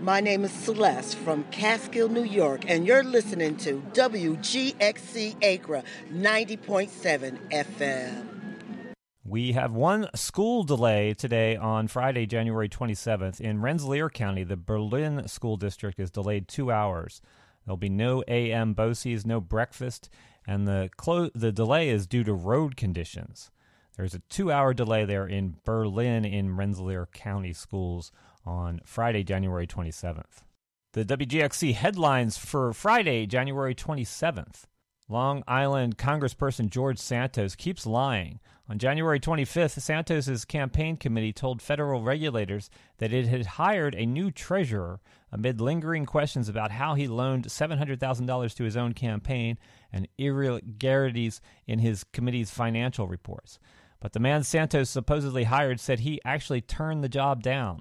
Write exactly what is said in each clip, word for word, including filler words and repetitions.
My name is Celeste from Catskill, New York, and you're listening to W G X C Acra ninety point seven F M. We have one school delay today on Friday, January twenty-seventh. In Rensselaer County, the Berlin School District is delayed two hours. There'll be no A M BOCES, no breakfast, and the clo- the delay is due to road conditions. There's a two-hour delay there in Berlin in Rensselaer County schools on Friday, January twenty-seventh. The W G X C headlines for Friday, January twenty-seventh. Long Island Congressperson George Santos keeps lying. On January twenty-fifth, Santos's campaign committee told federal regulators that it had hired a new treasurer amid lingering questions about how he loaned seven hundred thousand dollars to his own campaign and irregularities in his committee's financial reports. But the man Santos supposedly hired said he actually turned the job down.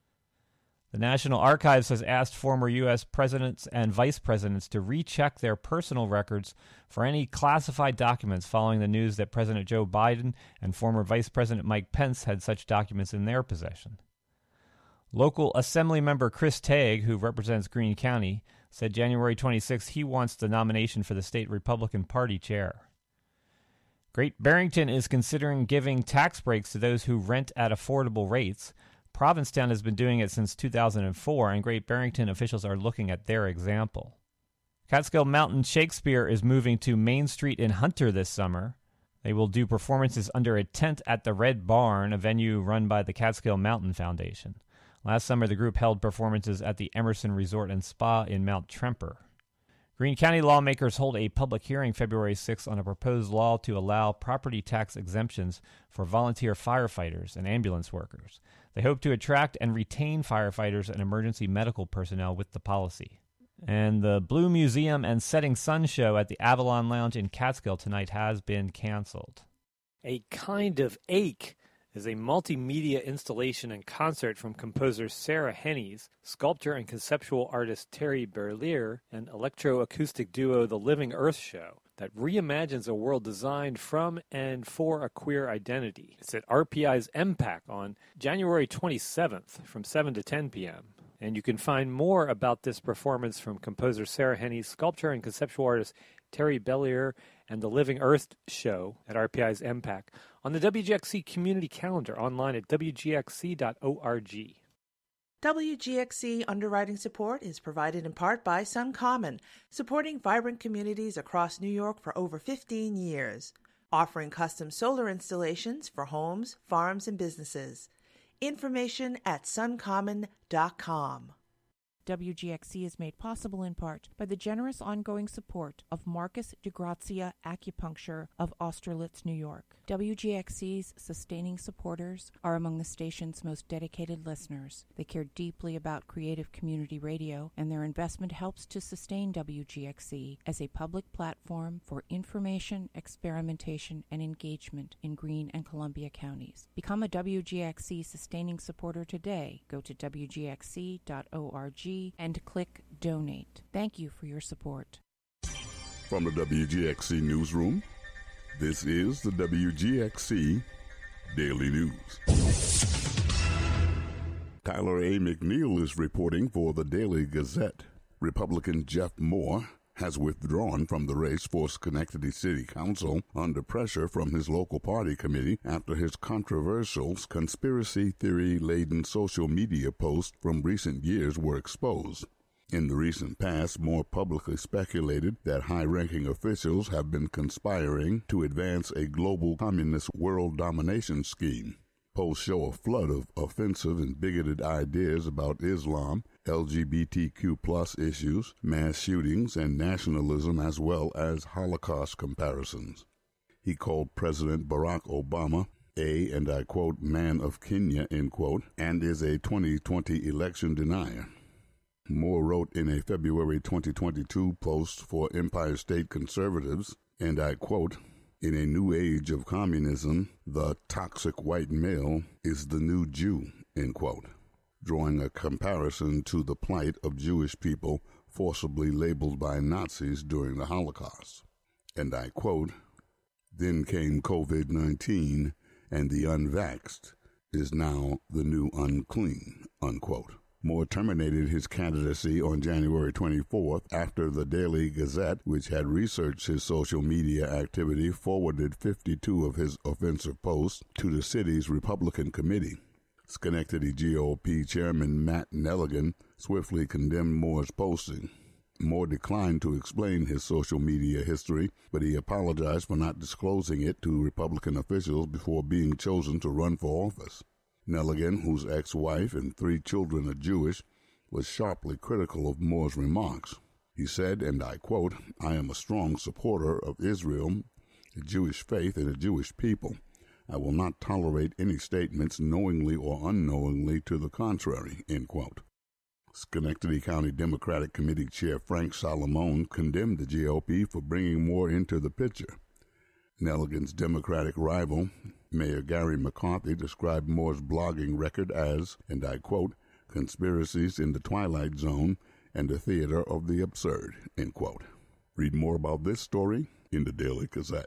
The National Archives has asked former U S presidents and vice presidents to recheck their personal records for any classified documents following the news that President Joe Biden and former Vice President Mike Pence had such documents in their possession. Local Assembly member Chris Tague, who represents Greene County, said January twenty-sixth he wants the nomination for the state Republican Party chair. Great Barrington is considering giving tax breaks to those who rent at affordable rates. Provincetown has been doing it since two thousand four, and Great Barrington officials are looking at their example. Catskill Mountain Shakespeare is moving to Main Street in Hunter this summer. They will do performances under a tent at the Red Barn, a venue run by the Catskill Mountain Foundation. Last summer, the group held performances at the Emerson Resort and Spa in Mount Tremper. Greene County lawmakers hold a public hearing February sixth on a proposed law to allow property tax exemptions for volunteer firefighters and ambulance workers. They hope to attract and retain firefighters and emergency medical personnel with the policy. And the Blue Museum and Setting Sun show at the Avalon Lounge in Catskill tonight has been canceled. A Kind of Ache is a multimedia installation and concert from composer Sarah Hennies, sculptor and conceptual artist Terry Berlier, and electroacoustic duo The Living Earth Show that reimagines a world designed from and for a queer identity. It's at R P I's M PAC on January twenty-seventh from seven to ten p.m. And you can find more about this performance from composer Sarah Hennies, sculptor and conceptual artist Terry Berlier, and The Living Earth Show at R P I's M PAC on the W G X C community calendar online at w g x c dot org. W G X C underwriting support is provided in part by SunCommon, supporting vibrant communities across New York for over fifteen years, offering custom solar installations for homes, farms, and businesses. Information at sun common dot com. W G X C is made possible in part by the generous ongoing support of Marcus DeGrazia Acupuncture of Austerlitz, New York. W G X C's sustaining supporters are among the station's most dedicated listeners. They care deeply about creative community radio, and their investment helps to sustain W G X C as a public platform for information, experimentation, and engagement in Greene and Columbia counties. Become a W G X C sustaining supporter today. Go to w g x c dot org and click Donate. Thank you for your support. From the W G X C Newsroom, this is the W G X C Daily News. Tyler A. McNeil is reporting for the Daily Gazette. Republican Jeff Moore has withdrawn from the race for Schenectady City Council under pressure from his local party committee after his controversial conspiracy theory-laden social media posts from recent years were exposed. In the recent past, Moore publicly speculated that high-ranking officials have been conspiring to advance a global communist world domination scheme. Posts show a flood of offensive and bigoted ideas about Islam, L G B T Q plus issues, mass shootings, and nationalism, as well as Holocaust comparisons. He called President Barack Obama a, and I quote, man of Kenya, end quote, and is a twenty twenty election denier. Moore wrote in a February twenty twenty-two post for Empire State Conservatives, and I quote, in a new age of communism, the toxic white male is the new Jew, end quote, drawing a comparison to the plight of Jewish people forcibly labeled by Nazis during the Holocaust. And I quote, then came covid nineteen, and the unvaxxed is now the new unclean, unquote. Moore terminated his candidacy on January twenty-fourth after the Daily Gazette, which had researched his social media activity, forwarded fifty-two of his offensive posts to the city's Republican committee. Schenectady G O P Chairman Matt Nelligan swiftly condemned Moore's posting. Moore declined to explain his social media history, but he apologized for not disclosing it to Republican officials before being chosen to run for office. Nelligan, whose ex-wife and three children are Jewish, was sharply critical of Moore's remarks. He said, and I quote, "I am a strong supporter of Israel, the Jewish faith, and the Jewish people. I will not tolerate any statements knowingly or unknowingly to the contrary," end quote. Schenectady County Democratic Committee Chair Frank Solomon condemned the G O P for bringing Moore into the picture. Nelligan's Democratic rival, Mayor Gary McCarthy, described Moore's blogging record as, and I quote, "conspiracies in the Twilight Zone and the theater of the absurd," end quote. Read more about this story in the Daily Gazette.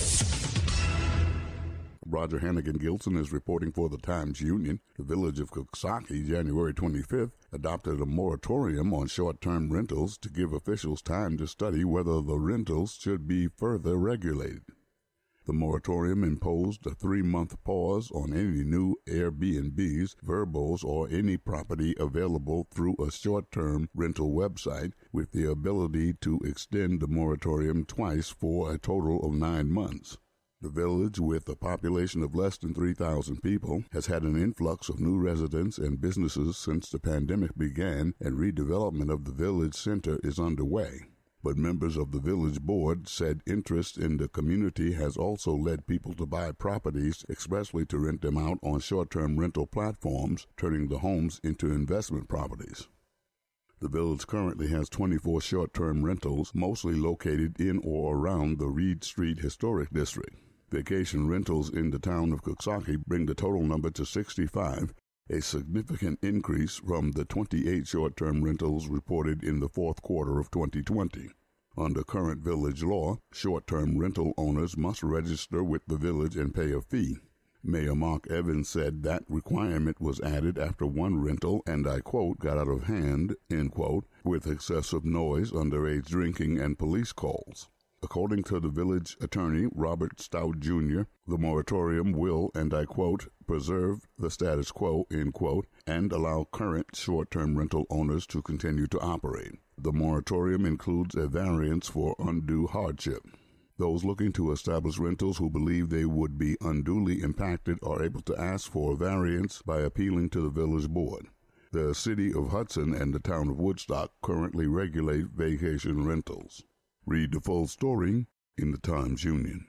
Roger Hannigan Gilson is reporting for the Times-Union. The village of Coxsackie, January twenty-fifth, adopted a moratorium on short-term rentals to give officials time to study whether the rentals should be further regulated. The moratorium imposed a three-month pause on any new Airbnbs, Verbos, or any property available through a short-term rental website, with the ability to extend the moratorium twice for a total of nine months. The village, with a population of less than three thousand people, has had an influx of new residents and businesses since the pandemic began, and redevelopment of the village center is underway. But members of the village board said interest in the community has also led people to buy properties expressly to rent them out on short-term rental platforms, turning the homes into investment properties. The village currently has twenty-four short-term rentals, mostly located in or around the Reed Street Historic District. Vacation rentals in the town of Coxsackie bring the total number to sixty-five, a significant increase from the twenty-eight short-term rentals reported in the fourth quarter of twenty twenty. Under current village law, short-term rental owners must register with the village and pay a fee. Mayor Mark Evans said that requirement was added after one rental, and I quote, got out of hand, end quote, with excessive noise, underage drinking, and police calls. According to the village attorney, Robert Stout Junior, the moratorium will, and I quote, preserve the status quo, end quote, and allow current short-term rental owners to continue to operate. The moratorium includes a variance for undue hardship. Those looking to establish rentals who believe they would be unduly impacted are able to ask for a variance by appealing to the village board. The city of Hudson and the town of Woodstock currently regulate vacation rentals. Read the full story in the Times-Union.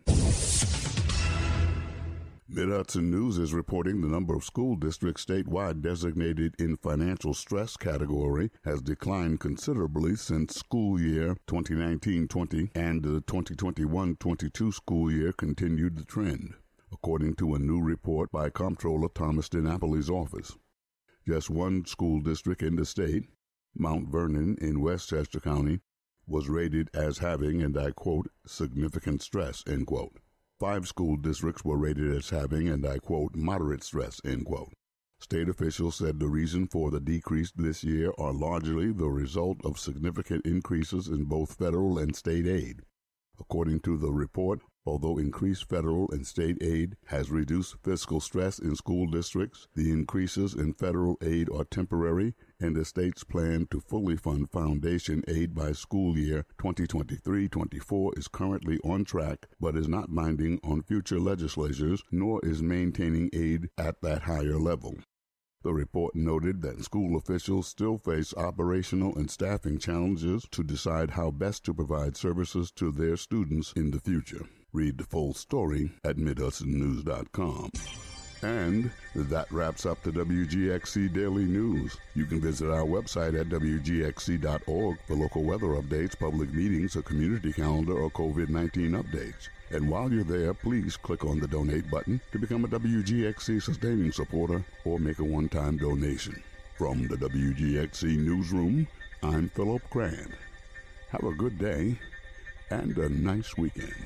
Mid-Hudson News is reporting the number of school districts statewide designated in financial stress category has declined considerably since school year twenty nineteen twenty, and the twenty twenty-one twenty-two school year continued the trend, according to a new report by Comptroller Thomas DiNapoli's office. Just one school district in the state, Mount Vernon in Westchester County, was rated as having, and I quote, significant stress, end quote. Five school districts were rated as having, and I quote, moderate stress, end quote. State officials said the reason for the decrease this year are largely the result of significant increases in both federal and state aid. According to the report, although increased federal and state aid has reduced fiscal stress in school districts, the increases in federal aid are temporary, and the state's plan to fully fund foundation aid by school year twenty twenty-three twenty-four is currently on track, but is not binding on future legislatures, nor is maintaining aid at that higher level. The report noted that school officials still face operational and staffing challenges to decide how best to provide services to their students in the future. Read the full story at mid hudson news dot com. And that wraps up the W G X C Daily News. You can visit our website at w g x c dot org for local weather updates, public meetings, a community calendar, or covid nineteen updates. And while you're there, please click on the donate button to become a W G X C sustaining supporter or make a one-time donation. From the W G X C Newsroom, I'm Philip Grand. Have a good day and a nice weekend.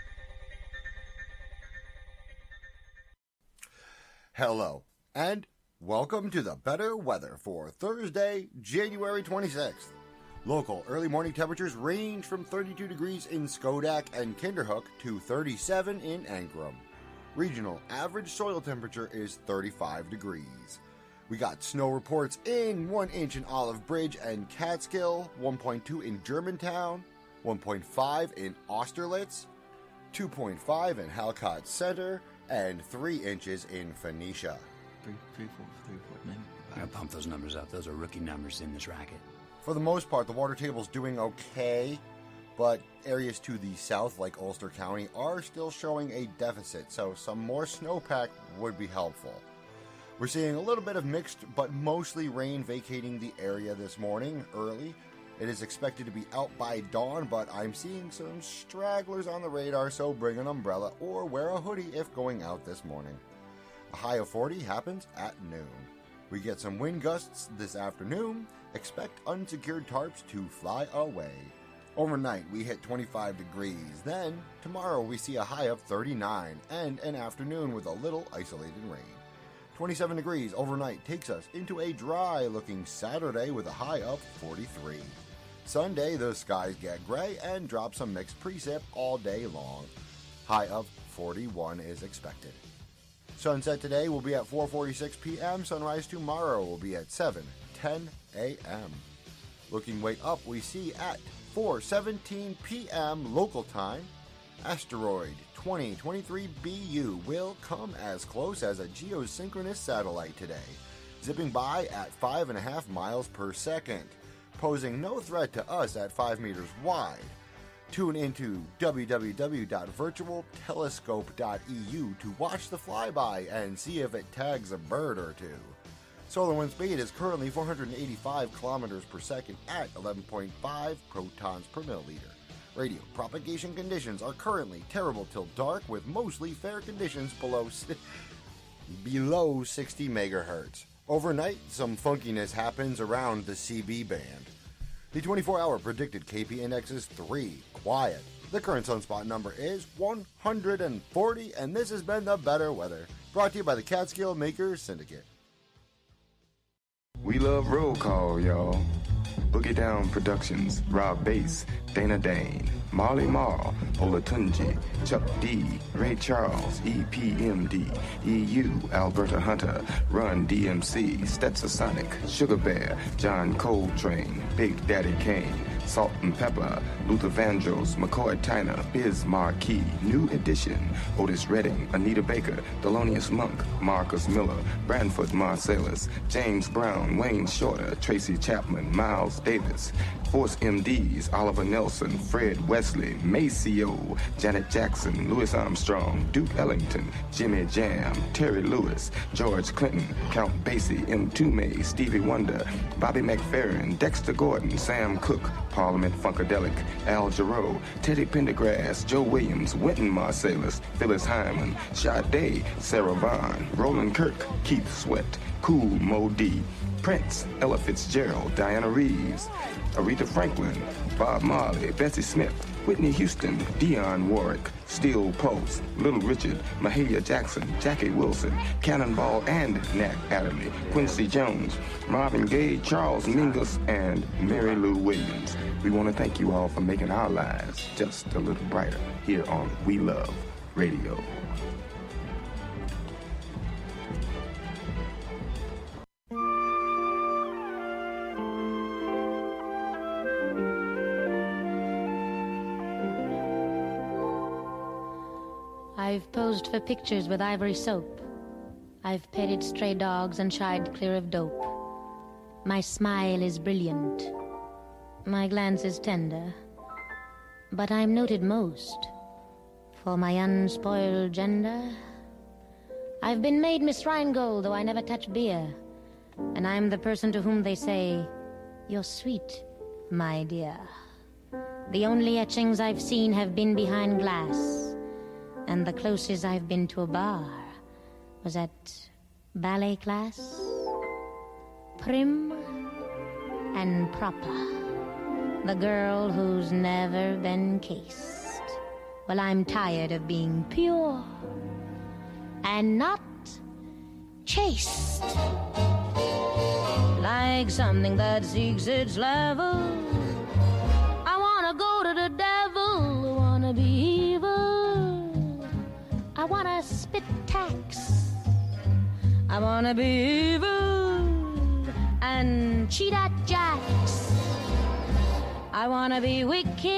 Hello, and Welcome to the better weather for Thursday, January twenty-sixth. Local early morning temperatures range from thirty-two degrees in Schodack and Kinderhook to thirty-seven in Ankrum. Regional average soil temperature is thirty-five degrees. We got snow reports in one inch in Olive Bridge and Catskill, one point two in Germantown, one point five in Austerlitz, two point five in Halcott Center, and three inches in Phoenicia. Three, three, four, three, four, maybe. I'm gonna pump those numbers up. Those are rookie numbers in this racket. For the most part, the water table's doing okay, but areas to the south, like Ulster County, are still showing a deficit, so some more snowpack would be helpful. We're seeing a little bit of mixed, but mostly rain vacating the area this morning early. It is expected to be out by dawn, but I'm seeing some stragglers on the radar, so bring an umbrella or wear a hoodie if going out this morning. A high of forty happens at noon. We get some wind gusts this afternoon. Expect unsecured tarps to fly away. Overnight, we hit twenty-five degrees. Then, tomorrow we see a high of thirty-nine and an afternoon with a little isolated rain. twenty-seven degrees overnight takes us into a dry-looking Saturday with a high of forty-three. Sunday, the skies get gray and drop some mixed precip all day long. High of forty-one is expected. Sunset today will be at four forty-six p.m. Sunrise tomorrow will be at seven ten a.m. Looking way up, we see at four seventeen p.m. local time, asteroid twenty twenty-three B U will come as close as a geosynchronous satellite today, zipping by at five and a half miles per second, posing no threat to us at five meters wide. Tune into w w w dot virtual telescope dot e u to watch the flyby and see if it tags a bird or two. Solar wind speed is currently four hundred eighty-five kilometers per second at eleven point five protons per milliliter. Radio propagation conditions are currently terrible till dark with mostly fair conditions below below sixty megahertz. Overnight, some funkiness happens around the C B band. The twenty-four hour predicted K P index is three, quiet. The current sunspot number is one hundred forty, and this has been the better weather, brought to you by the Catskill Makers Syndicate. We love roll call, y'all. Boogie Down Productions, Rob Bass, Dana Dane, Marley Marl, Olatunji, Chuck D, Ray Charles, E P M D, E U, Alberta Hunter, Run D M C, Stetsasonic, Sugar Bear, John Coltrane, Big Daddy Kane, Salt and Pepper, Luther Vandross, McCoy Tyner, Biz Marquis, New Edition, Otis Redding, Anita Baker, Thelonious Monk, Marcus Miller, Branford Marsalis, James Brown, Wayne Shorter, Tracy Chapman, Miles Davis, Force M Ds, Oliver Nelson, Fred Wesley, Maceo, Janet Jackson, Louis Armstrong, Duke Ellington, Jimmy Jam, Terry Lewis, George Clinton, Count Basie, M. Toomey, Stevie Wonder, Bobby McFerrin, Dexter Gordon, Sam Cooke, Parliament Funkadelic, Al Jarreau, Teddy Pendergrass, Joe Williams, Wynton Marsalis, Phyllis Hyman, Sade, Sarah Vaughan, Roland Kirk, Keith Sweat, Cool Mo D, Prince, Ella Fitzgerald, Diana Reeves, Aretha Franklin, Bob Marley, Bessie Smith, Whitney Houston, Dionne Warwick, Steel Pulse, Little Richard, Mahalia Jackson, Jackie Wilson, Cannonball and Nat Adderley, Quincy Jones, Marvin Gaye, Charles Mingus, and Mary Lou Williams. We want to thank you all for making our lives just a little brighter here on We Love Radio. I've posed for pictures with ivory soap. I've petted stray dogs and shied clear of dope. My smile is brilliant. My glance is tender. But I'm noted most for my unspoiled gender. I've been made Miss Rheingold, though I never touch beer. And I'm the person to whom they say, "You're sweet, my dear." The only etchings I've seen have been behind glass. And the closest I've been to a bar was at ballet class. Prim and proper. The girl who's never been cased. Well, I'm tired of being pure and not taste like something that seeks its level. I wanna go to the devil, I wanna be evil. I wanna spit tax, I wanna be evil and cheat at jacks. I wanna be wicked,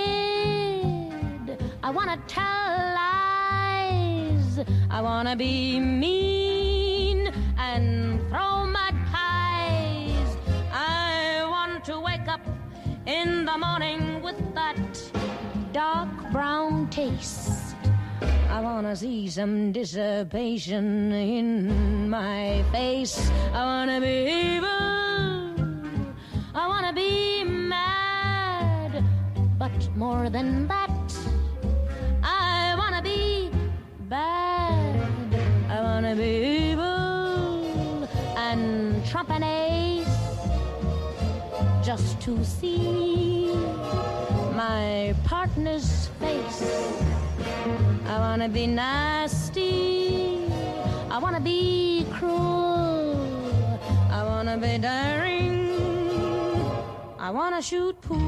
I wanna tell lies. I wanna be mean and throw mud pies. I want to wake up in the morning with that dark brown taste. I wanna see some dissipation in my face. I wanna be evil, I wanna be mad, but more than that, I wanna be bad. I wanna be evil and trump an ace just to see my partner's face. I wanna be nasty, I wanna be cruel, I wanna be daring, I wanna shoot pool.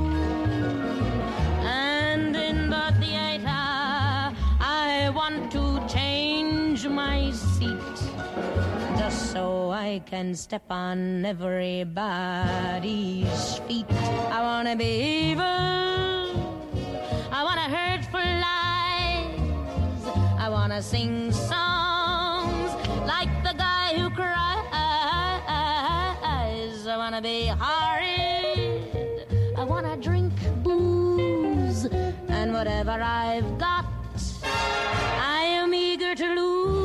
And in the theater I want to change my seat just so I can step on everybody's feet. I wanna be evil, I wanna hurt for lies, I wanna sing songs like the guy who cries. I wanna be horrid, I wanna drink booze, and whatever I've got, I am eager to lose.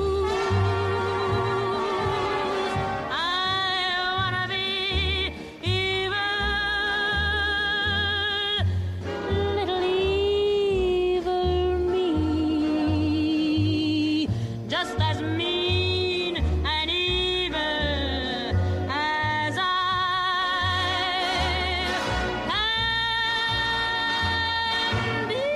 I wanna be evil, little evil me, just as mean and evil as I can be.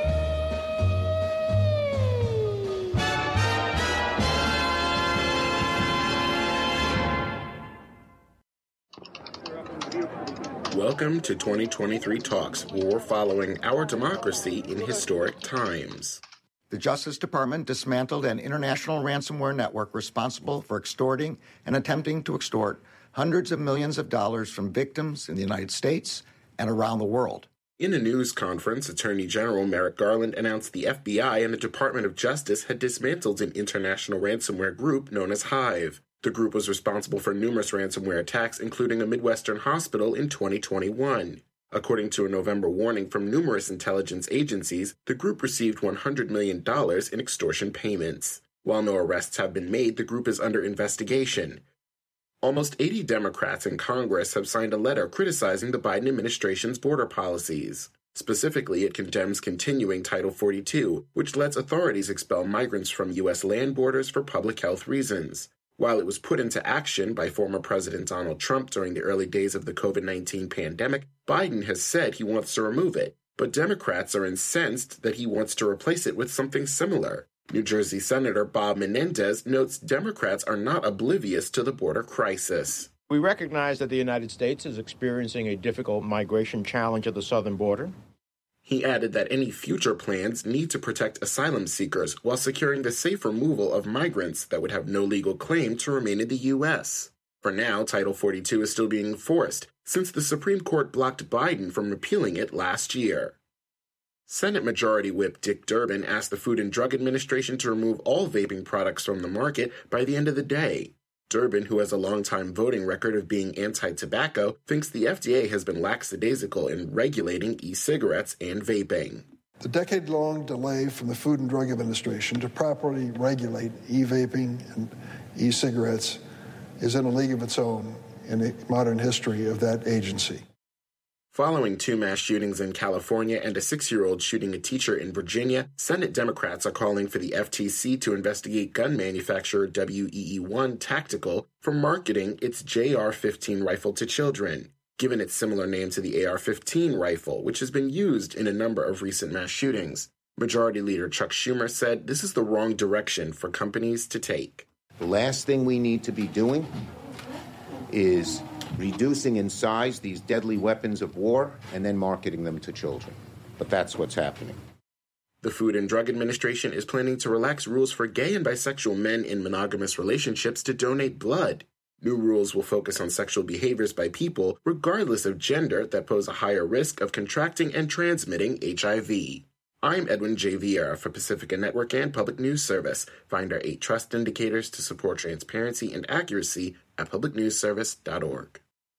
Welcome to twenty twenty-three Talks, where we're following our democracy in historic times. The Justice Department dismantled an international ransomware network responsible for extorting and attempting to extort hundreds of millions of dollars from victims in the United States and around the world. In a news conference, Attorney General Merrick Garland announced the F B I and the Department of Justice had dismantled an international ransomware group known as Hive. The group was responsible for numerous ransomware attacks, including a Midwestern hospital in twenty twenty-one. According to a November warning from numerous intelligence agencies, the group received one hundred million dollars in extortion payments. While no arrests have been made, the group is under investigation. Almost eighty Democrats in Congress have signed a letter criticizing the Biden administration's border policies. Specifically, it condemns continuing Title forty-two, which lets authorities expel migrants from U S land borders for public health reasons. While it was put into action by former President Donald Trump during the early days of the COVID nineteen pandemic, Biden has said he wants to remove it, but Democrats are incensed that he wants to replace it with something similar. New Jersey Senator Bob Menendez notes Democrats are not oblivious to the border crisis. We recognize that the United States is experiencing a difficult migration challenge at the southern border. He added that any future plans need to protect asylum seekers while securing the safe removal of migrants that would have no legal claim to remain in the U S. For now, Title forty-two is still being enforced, since the Supreme Court blocked Biden from repealing it last year. Senate Majority Whip Dick Durbin asked the Food and Drug Administration to remove all vaping products from the market by the end of the day. Durbin, who has a long-time voting record of being anti-tobacco, thinks the F D A has been lackadaisical in regulating e-cigarettes and vaping. The decade-long delay from the Food and Drug Administration to properly regulate e-vaping and e-cigarettes is in a league of its own in the modern history of that agency. Following two mass shootings in California and a six-year-old shooting a teacher in Virginia, Senate Democrats are calling for the F T C to investigate gun manufacturer W E E one Tactical for marketing its J R fifteen rifle to children, given its similar name to the A R fifteen rifle, which has been used in a number of recent mass shootings. Majority Leader Chuck Schumer said this is the wrong direction for companies to take. The last thing we need to be doing is reducing in size these deadly weapons of war and then marketing them to children. But that's what's happening. The Food and Drug Administration is planning to relax rules for gay and bisexual men in monogamous relationships to donate blood. New rules will focus on sexual behaviors by people, regardless of gender, that pose a higher risk of contracting and transmitting H I V. I'm Edwin J. Vieira for Pacifica Network and Public News Service. Find our eight trust indicators to support transparency and accuracy at public news service dot org.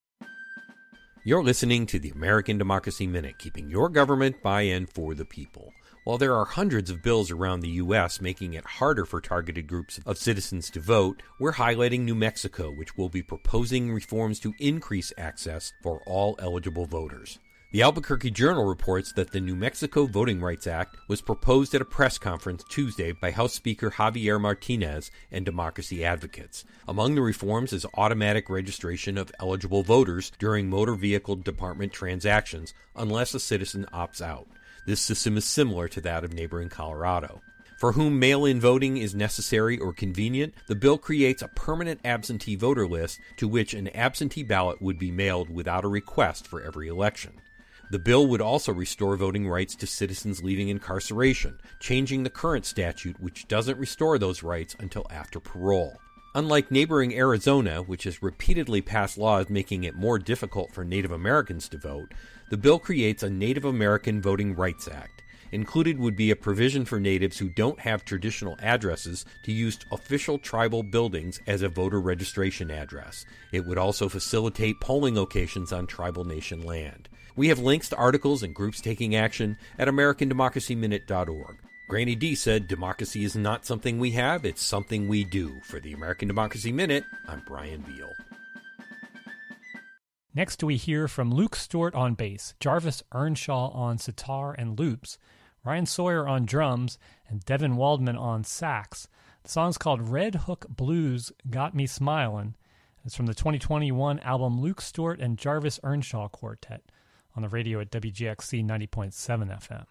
You're listening to the American Democracy Minute, keeping your government by and for the people. While there are hundreds of bills around the U S making it harder for targeted groups of citizens to vote, we're highlighting New Mexico, which will be proposing reforms to increase access for all eligible voters. The Albuquerque Journal reports that the New Mexico Voting Rights Act was proposed at a press conference Tuesday by House Speaker Javier Martinez and democracy advocates. Among the reforms is automatic registration of eligible voters during motor vehicle department transactions unless a citizen opts out. This system is similar to that of neighboring Colorado. For whom mail-in voting is necessary or convenient, the bill creates a permanent absentee voter list to which an absentee ballot would be mailed without a request for every election. The bill would also restore voting rights to citizens leaving incarceration, changing the current statute which doesn't restore those rights until after parole. Unlike neighboring Arizona, which has repeatedly passed laws making it more difficult for Native Americans to vote, the bill creates a Native American Voting Rights Act. Included would be a provision for natives who don't have traditional addresses to use official tribal buildings as a voter registration address. It would also facilitate polling locations on tribal nation land. We have links to articles and groups taking action at american democracy minute dot org. Granny D said, democracy is not something we have, it's something we do. For the American Democracy Minute, I'm Brian Beal. Next, we hear from Luke Stewart on bass, Jarvis Earnshaw on sitar and loops, Ryan Sawyer on drums, and Devin Waldman on sax. The song's called Red Hook Blues Got Me Smilin'. It's from the twenty twenty-one album Luke Stewart and Jarvis Earnshaw Quartet on the radio at W G X C ninety point seven F M.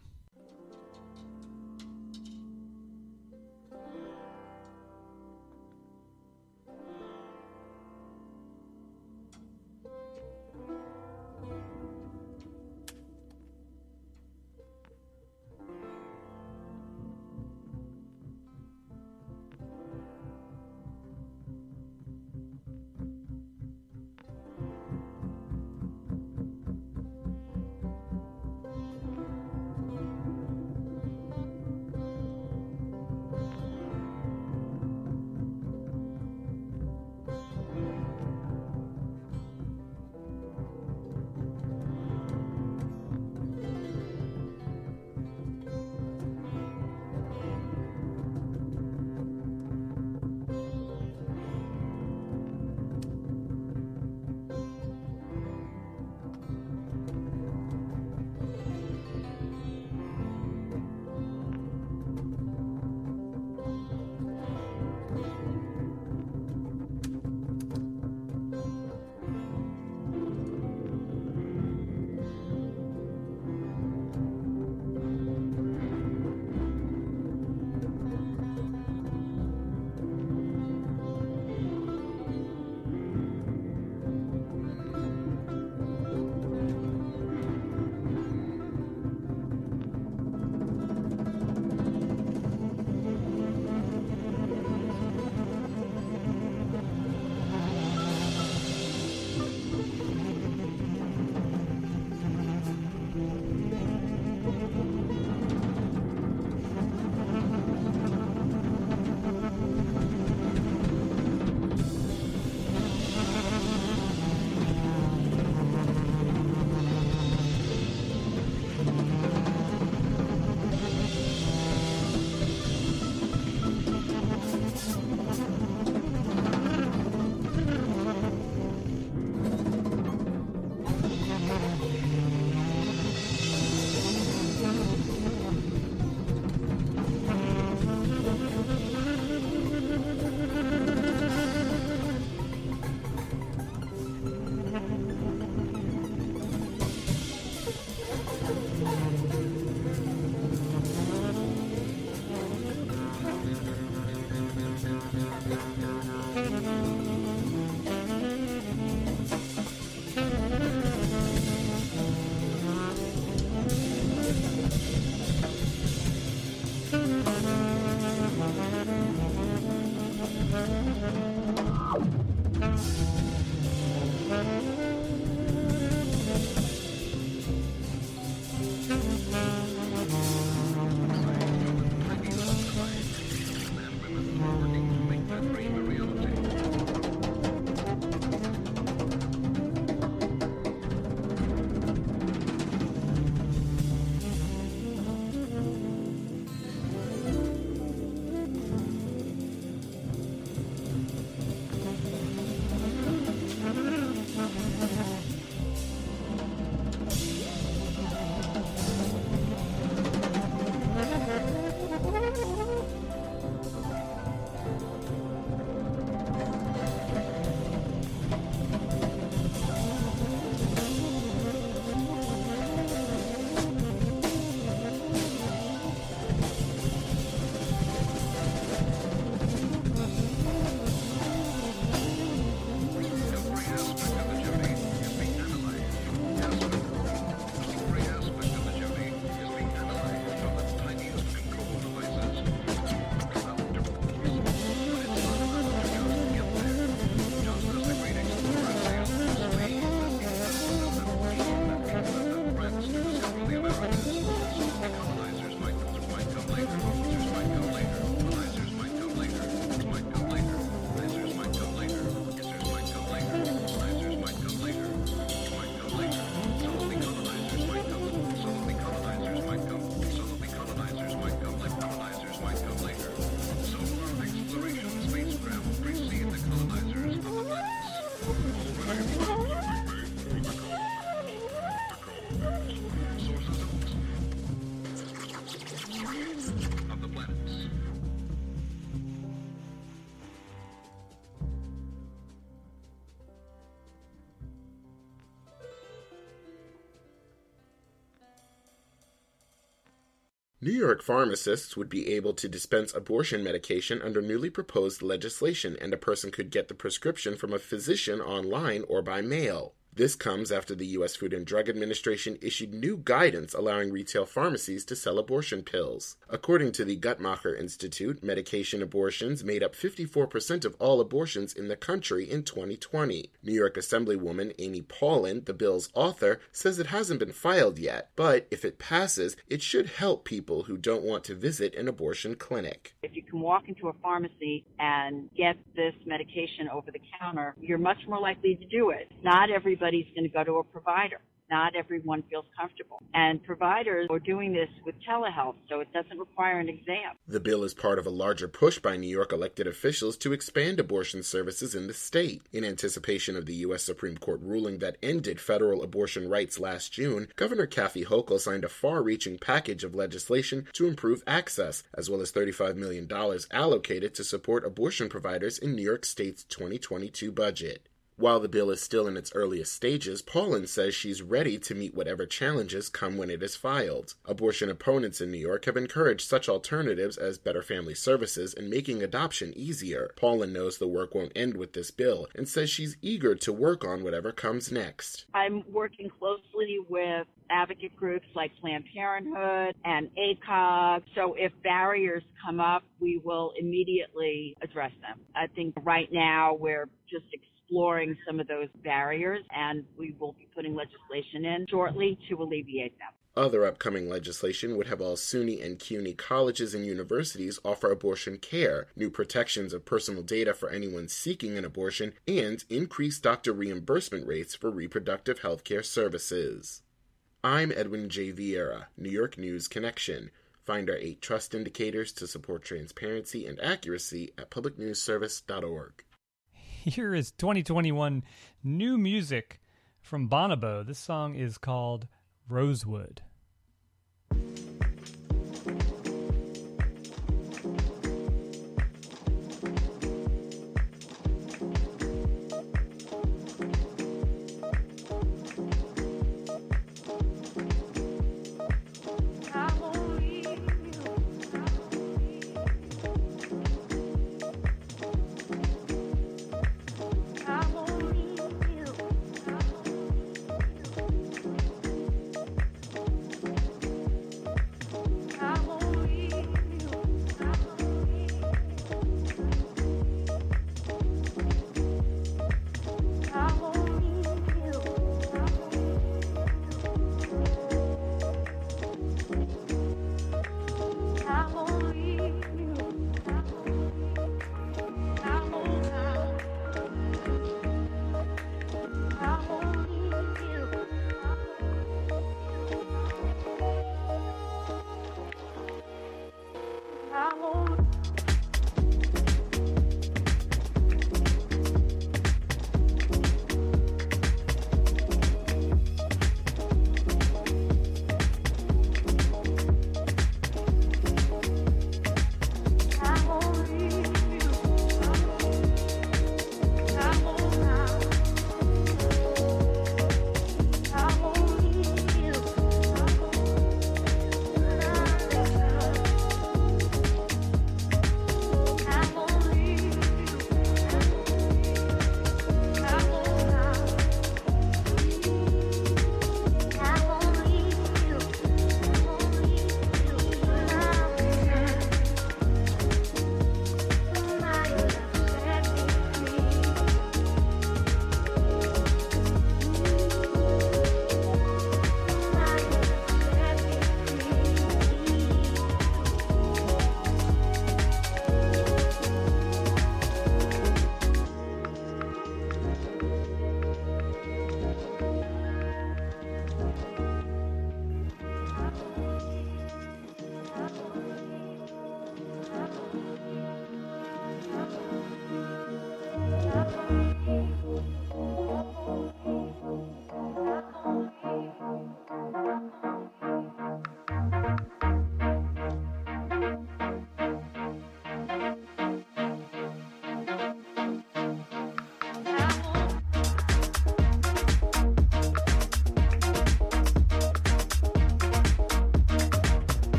New York pharmacists would be able to dispense abortion medication under newly proposed legislation, and a person could get the prescription from a physician online or by mail. This comes after the U S Food and Drug Administration issued new guidance allowing retail pharmacies to sell abortion pills. According to the Guttmacher Institute, medication abortions made up fifty-four percent of all abortions in the country in twenty twenty. New York Assemblywoman Amy Paulin, the bill's author, says it hasn't been filed yet, but if it passes, it should help people who don't want to visit an abortion clinic. If you can walk into a pharmacy and get this medication over the counter, you're much more likely to do it. Not everybody Everybody's going to go to a provider. Not everyone feels comfortable. And providers are doing this with telehealth, so it doesn't require an exam. The bill is part of a larger push by New York elected officials to expand abortion services in the state. In anticipation of the U S Supreme Court ruling that ended federal abortion rights last June, Governor Kathy Hochul signed a far-reaching package of legislation to improve access, as well as thirty-five million dollars allocated to support abortion providers in New York State's twenty twenty-two budget. While the bill is still in its earliest stages, Paulin says she's ready to meet whatever challenges come when it is filed. Abortion opponents in New York have encouraged such alternatives as better family services and making adoption easier. Paulin knows the work won't end with this bill and says she's eager to work on whatever comes next. I'm working closely with advocate groups like Planned Parenthood and A C O G. So if barriers come up, we will immediately address them. I think right now we're just exploring some of those barriers, and we will be putting legislation in shortly to alleviate them. Other upcoming legislation would have all SUNY and CUNY colleges and universities offer abortion care, new protections of personal data for anyone seeking an abortion, and increased doctor reimbursement rates for reproductive health care services. I'm Edwin J. Vieira, New York News Connection. Find our eight trust indicators to support transparency and accuracy at public news service dot org. Here is twenty twenty-one new music from Bonobo. This song is called Rosewood.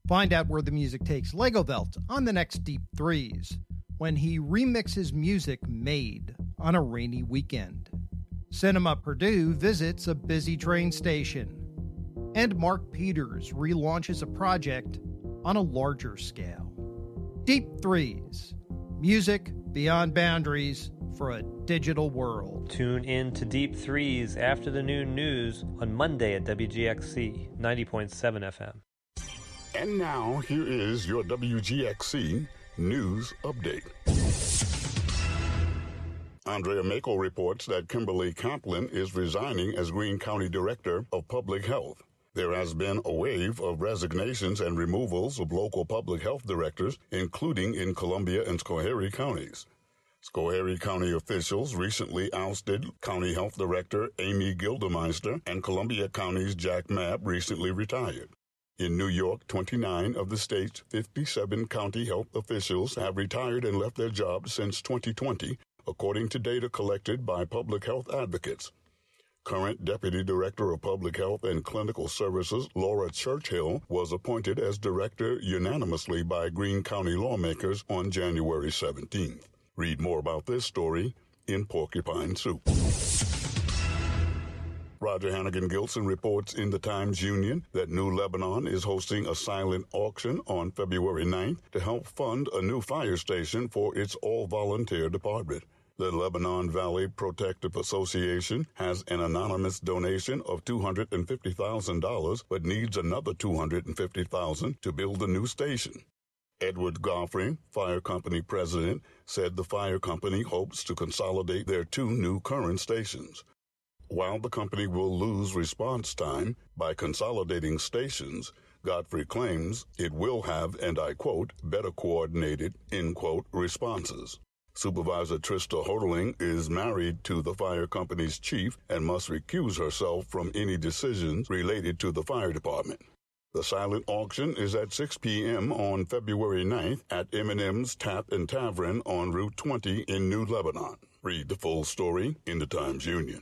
Find out where the music takes Lego Belt on the next Deep Threes, when he remixes music made on a rainy weekend. Cinema Purdue visits a busy train station. And Mark Peters relaunches a project on a larger scale. Deep Threes. Music beyond boundaries for a digital world. Tune in to Deep Threes after the noon news on Monday at W G X C ninety point seven F M. And now, here is your W G X C News Update. Andrea Mako reports that Kimberly Kaplan is resigning as Greene County Director of Public Health. There has been a wave of resignations and removals of local public health directors, including in Columbia and Schoharie counties. Schoharie County officials recently ousted County Health Director Amy Gildemeister, and Columbia County's Jack Mabb recently retired. In New York, twenty-nine of the state's fifty-seven county health officials have retired and left their jobs since twenty twenty, according to data collected by public health advocates. Current Deputy Director of Public Health and Clinical Services Laura Churchill was appointed as director unanimously by Greene County lawmakers on January seventeenth. Read more about this story in Porcupine Soup. Roger Hannigan Gilson reports in the Times-Union that New Lebanon is hosting a silent auction on February ninth to help fund a new fire station for its all-volunteer department. The Lebanon Valley Protective Association has an anonymous donation of two hundred fifty thousand dollars but needs another two hundred fifty thousand dollars to build a new station. Edward Goffrey, fire company president, said the fire company hopes to consolidate their two new current stations. While the company will lose response time by consolidating stations, Godfrey claims it will have, and I quote, better coordinated, end quote, responses. Supervisor Trista Hodling is married to the fire company's chief and must recuse herself from any decisions related to the fire department. The silent auction is at six p.m. on February ninth at M and M's Tap and Tavern on Route twenty in New Lebanon. Read the full story in the Times-Union.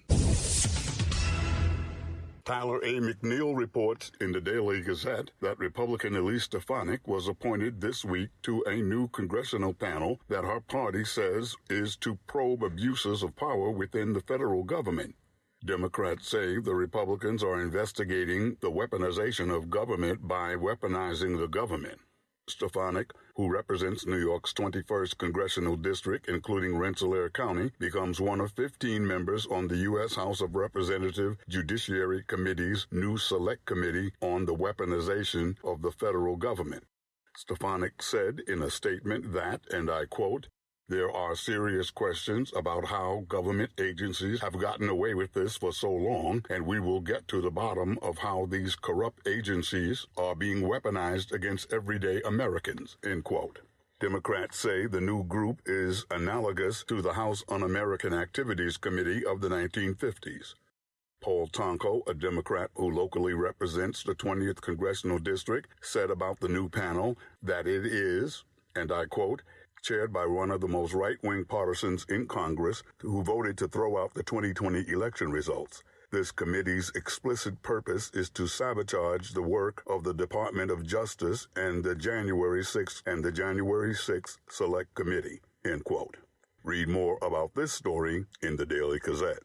Tyler A. McNeil reports in the Daily Gazette that Republican Elise Stefanik was appointed this week to a new congressional panel that her party says is to probe abuses of power within the federal government. Democrats say the Republicans are investigating the weaponization of government by weaponizing the government. Stefanik, who represents New York's twenty-first congressional district, including Rensselaer County, becomes one of fifteen members on the U S House of Representatives Judiciary Committee's new Select Committee on the Weaponization of the Federal Government. Stefanik said in a statement that, and I quote, "There are serious questions about how government agencies have gotten away with this for so long, and we will get to the bottom of how these corrupt agencies are being weaponized against everyday Americans," end quote. Democrats say the new group is analogous to the House Un-American Activities Committee of the nineteen fifties. Paul Tonko, a Democrat who locally represents the twentieth Congressional District, said about the new panel that it is, and I quote, chaired by one of the most right-wing partisans in Congress who voted to throw out the twenty twenty election results. This committee's explicit purpose is to sabotage the work of the Department of Justice and the January sixth and the January sixth Select Committee, end quote. Read more about this story in the Daily Gazette.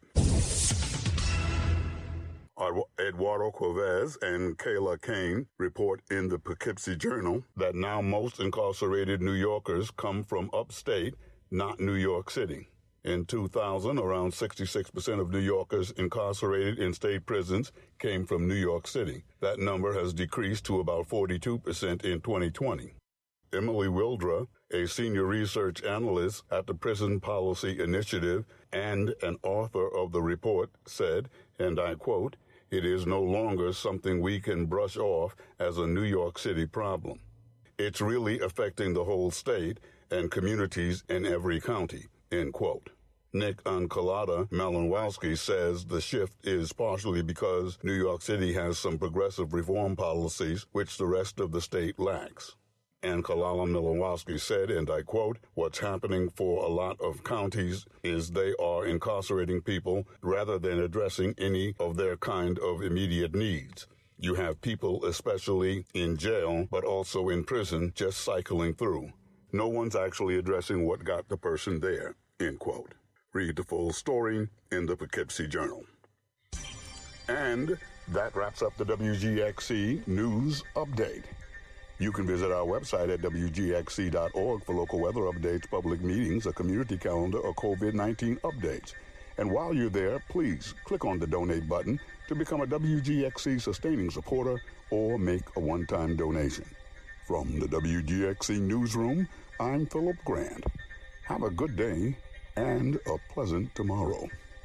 Eduardo Chavez and Kayla Kane report in the Poughkeepsie Journal that now most incarcerated New Yorkers come from upstate, not New York City. In two thousand, around sixty-six percent of New Yorkers incarcerated in state prisons came from New York City. That number has decreased to about forty-two percent in twenty twenty. Emily Wildra, a senior research analyst at the Prison Policy Initiative and an author of the report, said, and I quote, "It is no longer something we can brush off as a New York City problem. It's really affecting the whole state and communities in every county," end quote. Nick Ancalada Malinowski says the shift is partially because New York City has some progressive reform policies which the rest of the state lacks. Ancalada Malinowski said, and I quote, "What's happening for a lot of counties is they are incarcerating people rather than addressing any of their kind of immediate needs. You have people, especially in jail, but also in prison, just cycling through. No one's actually addressing what got the person there, end quote. Read the full story in the Poughkeepsie Journal. And that wraps up the W G X C News Update. You can visit our website at W G X C dot org for local weather updates, public meetings, a community calendar, or COVID nineteen updates. And while you're there, please click on the donate button to become a W G X C sustaining supporter or make a one-time donation. From the W G X C Newsroom, I'm Philip Grant. Have a good day and a pleasant tomorrow.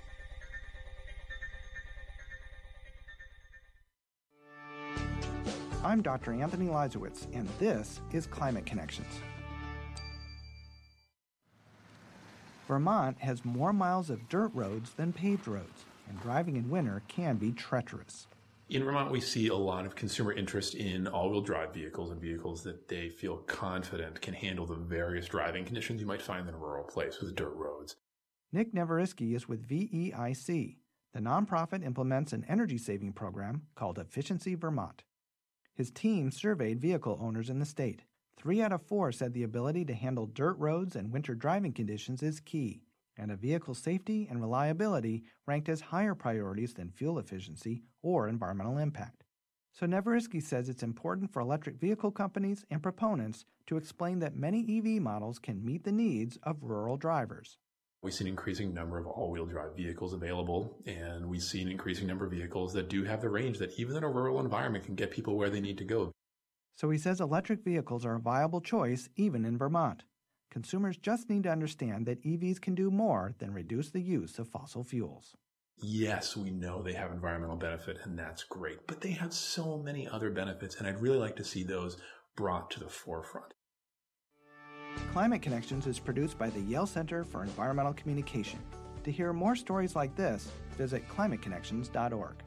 I'm Doctor Anthony Leisowitz, and this is Climate Connections. Vermont has more miles of dirt roads than paved roads, and driving in winter can be treacherous. In Vermont, we see a lot of consumer interest in all-wheel drive vehicles and vehicles that they feel confident can handle the various driving conditions you might find in a rural place with dirt roads. Nick Neveriski is with V E I C. The nonprofit implements an energy-saving program called Efficiency Vermont. His team surveyed vehicle owners in the state. Three out of four said the ability to handle dirt roads and winter driving conditions is key, and a vehicle's safety and reliability ranked as higher priorities than fuel efficiency or environmental impact. So Neveriski says it's important for electric vehicle companies and proponents to explain that many E V models can meet the needs of rural drivers. We see an increasing number of all-wheel drive vehicles available, and we see an increasing number of vehicles that do have the range that even in a rural environment can get people where they need to go. So he says electric vehicles are a viable choice even in Vermont. Consumers just need to understand that E Vs can do more than reduce the use of fossil fuels. Yes, we know they have environmental benefit, and that's great, but they have so many other benefits, and I'd really like to see those brought to the forefront. Climate Connections is produced by the Yale Center for Environmental Communication. To hear more stories like this, visit climate connections dot org.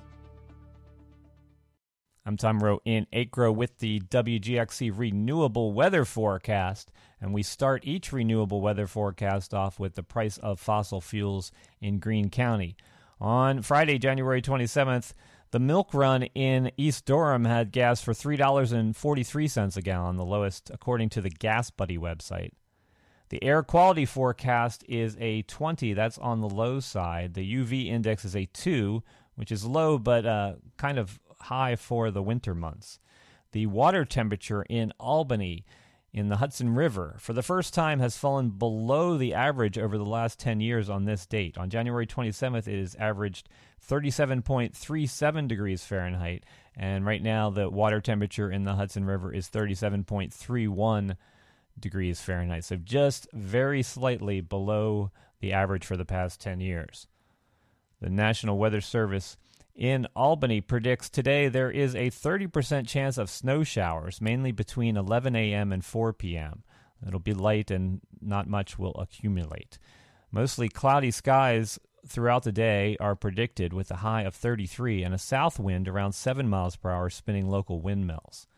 I'm Tom Rowe in Acro with the W G X C Renewable Weather Forecast, and we start each renewable weather forecast off with the price of fossil fuels in Greene County. On Friday, January twenty-seventh, the milk run in East Durham had gas for three dollars and forty-three cents a gallon, the lowest according to the Gas Buddy website. The air quality forecast is a twenty, that's on the low side. The U V index is a two, which is low but uh, kind of high for the winter months. The water temperature in Albany in the Hudson River for the first time has fallen below the average over the last ten years on this date. On January twenty-seventh, it is averaged thirty-seven point three seven degrees Fahrenheit, and right now the water temperature in the Hudson River is thirty-seven point three one degrees Fahrenheit, so just very slightly below the average for the past ten years. The National Weather Service in Albany predicts today there is a thirty percent chance of snow showers, mainly between eleven a.m. and four p.m. It'll be light and not much will accumulate. Mostly cloudy skies throughout the day are predicted with a high of thirty-three and a south wind around seven miles per hour spinning local windmills.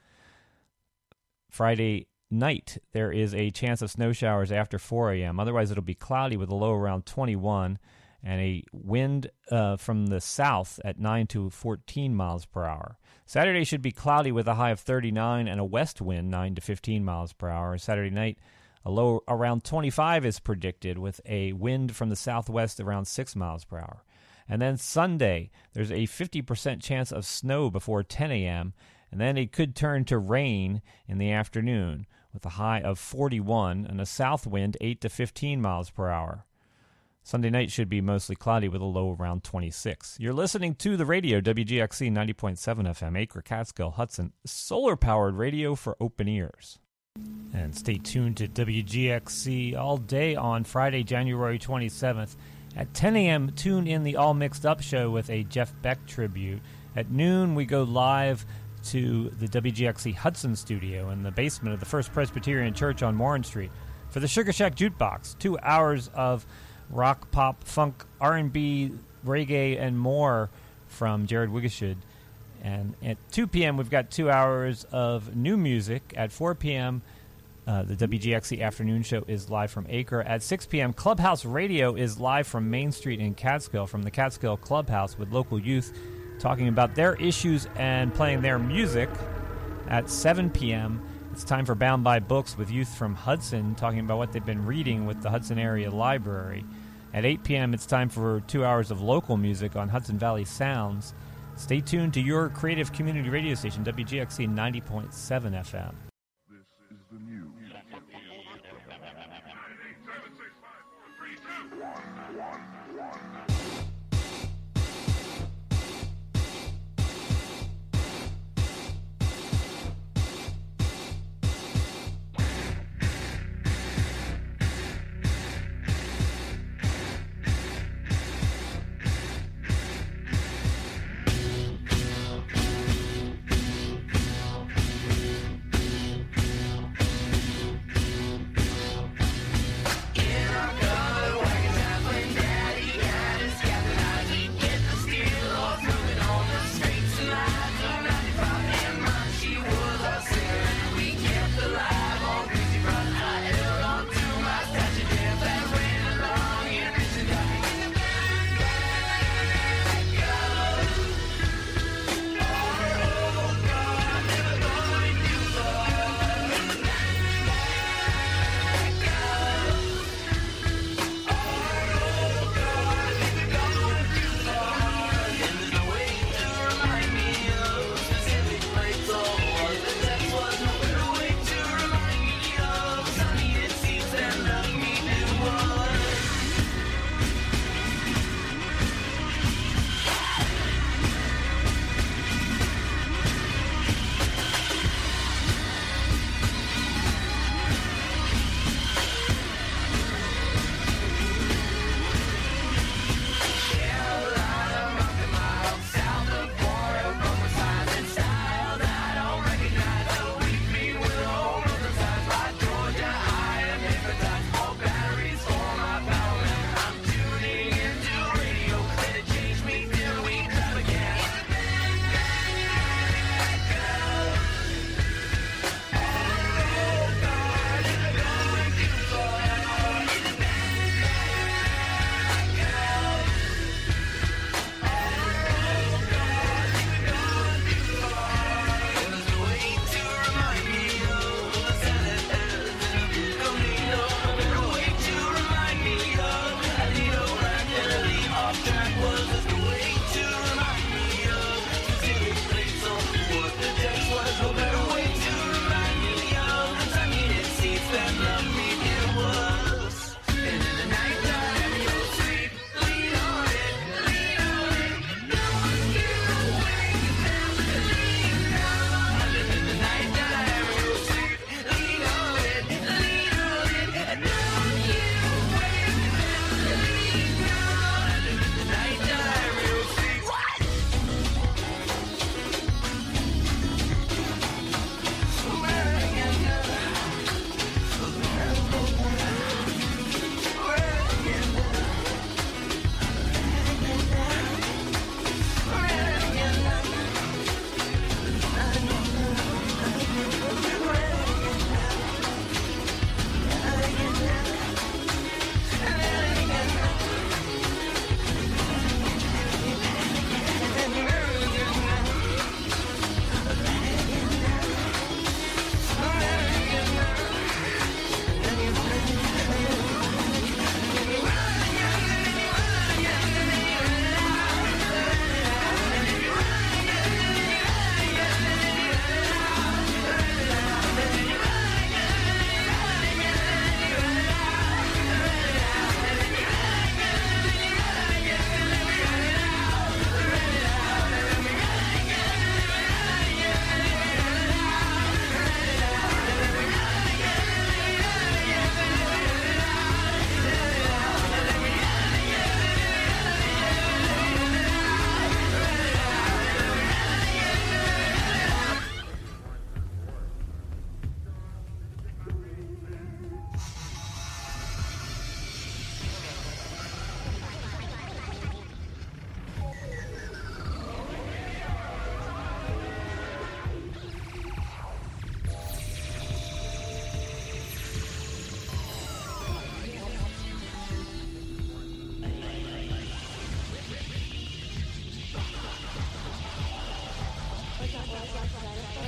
Friday night, there is a chance of snow showers after four a.m. Otherwise, it'll be cloudy with a low around twenty-one and a wind uh, from the south at nine to fourteen miles per hour. Saturday should be cloudy with a high of thirty-nine and a west wind nine to fifteen miles per hour. Saturday night, a low around twenty-five is predicted with a wind from the southwest around six miles per hour. And then Sunday, there's a fifty percent chance of snow before ten a.m., and then it could turn to rain in the afternoon with a high of forty-one and a south wind eight to fifteen miles per hour. Sunday night should be mostly cloudy with a low around twenty-six. You're listening to the radio, W G X C ninety point seven F M, Acre, Catskill, Hudson, solar-powered radio for open ears. And stay tuned to W G X C all day on Friday, January twenty-seventh. At ten a.m., tune in the All Mixed Up show with a Jeff Beck tribute. At noon, we go live to the W G X C Hudson studio in the basement of the First Presbyterian Church on Warren Street for the Sugar Shack Jukebox. Two hours of rock, pop, funk, R and B, reggae, and more from Jared Wigashud. And at two p.m., we've got two hours of new music. At four p.m., uh, the W G X C Afternoon Show is live from Acre. At six p.m., Clubhouse Radio is live from Main Street in Catskill, from the Catskill Clubhouse with local youth talking about their issues and playing their music. At seven p.m., it's time for Bound by Books with youth from Hudson, talking about what they've been reading with the Hudson Area Library. At eight p.m., it's time for two hours of local music on Hudson Valley Sounds. Stay tuned to your creative community radio station, W G X C ninety point seven F M. This is the news.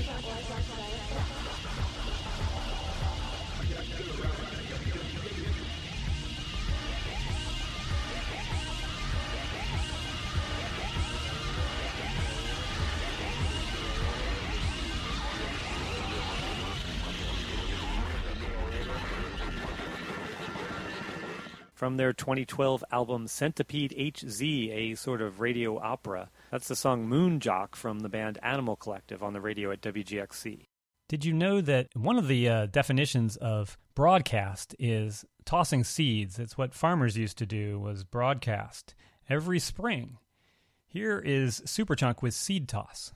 From their twenty twelve album Centipede H Z, a sort of radio opera. That's the song Moon Jock from the band Animal Collective on the radio at W G X C. Did you know that one of the uh, definitions of broadcast is tossing seeds? It's what farmers used to do, was broadcast every spring. Here is Superchunk with Seed Toss.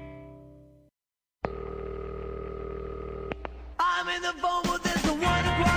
I'm in the phone, but there's no one to cry.